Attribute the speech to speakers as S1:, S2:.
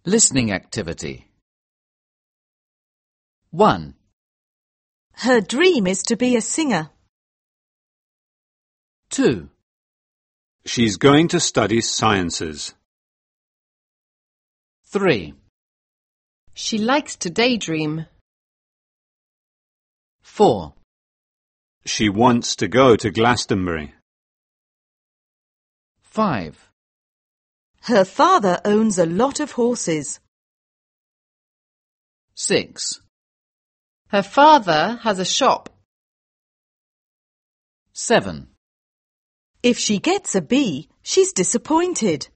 S1: Listening activity. 1.
S2: Her dream is to be a singer.
S1: 2.
S3: She's going to study sciences.
S1: 3.
S4: She likes to daydream.
S1: 4.
S3: She wants to go to Glastonbury.
S1: 5.
S2: Her father owns a lot of horses.
S1: 6.
S4: Her father has a shop.
S1: 7.
S2: If she gets a B, she's disappointed.